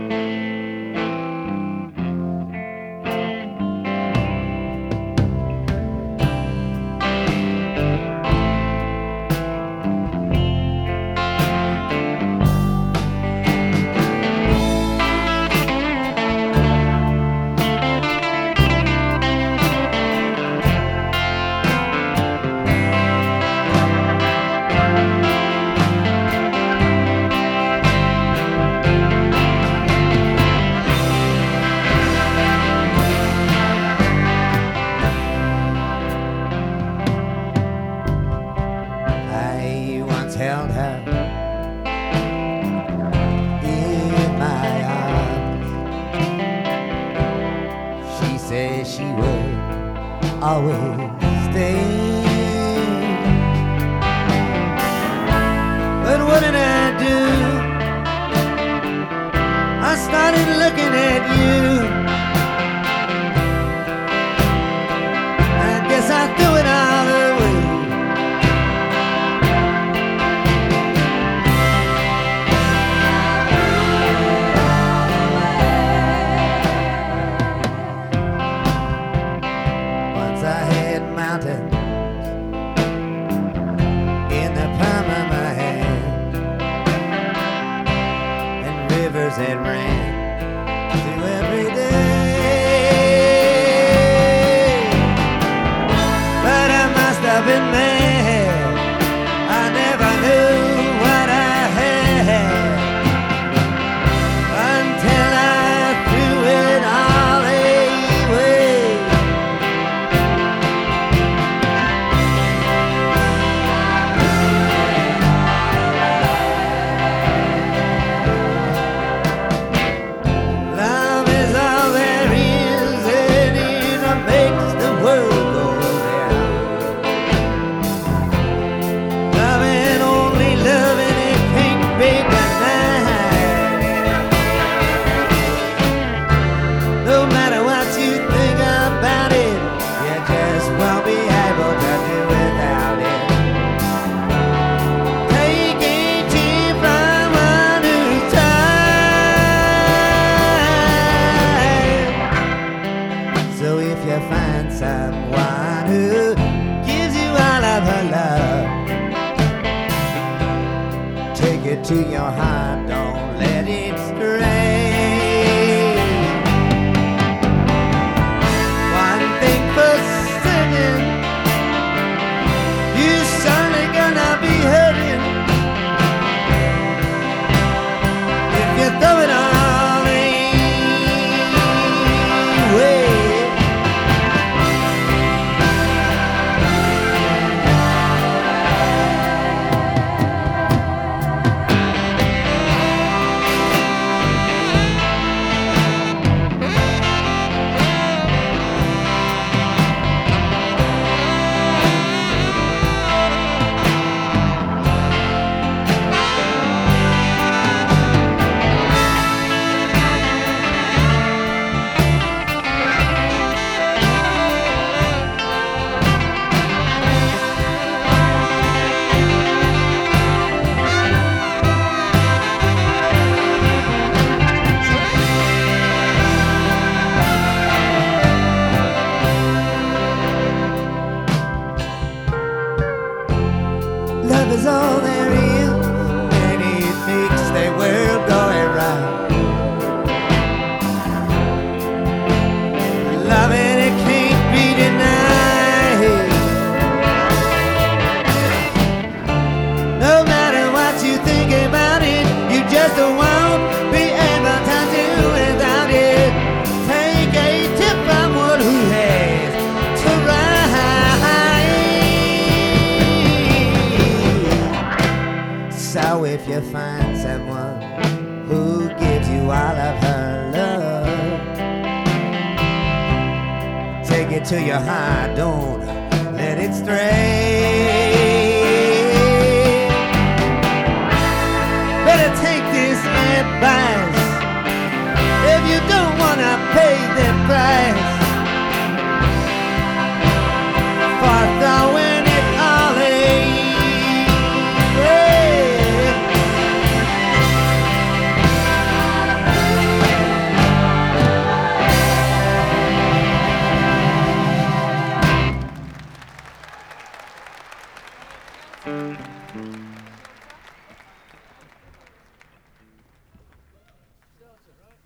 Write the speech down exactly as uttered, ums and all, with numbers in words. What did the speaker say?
Held her in my arms. She said she would always stay. But what did I do? I started looking at you. I guess I threw it all away. In the palm of my hand, and rivers that ran through every day. But I must have been mad. I never knew what I had until I threw it all away. Find someone who gives you all of her love, take it to your heart, don't let it stray. One thing for certain, you certainly gonna be hurting if you throw it all away. Love is all there is, and it makes the world go around. Love and it can't be denied. No matter what you think about it, you just won't be able to do without it. Take a tip from one who has tried. So if you find someone who gives you all of her love, take it to your heart, don't let it stray. Better take this advice if you don't wanna pay the price for throwing it all away.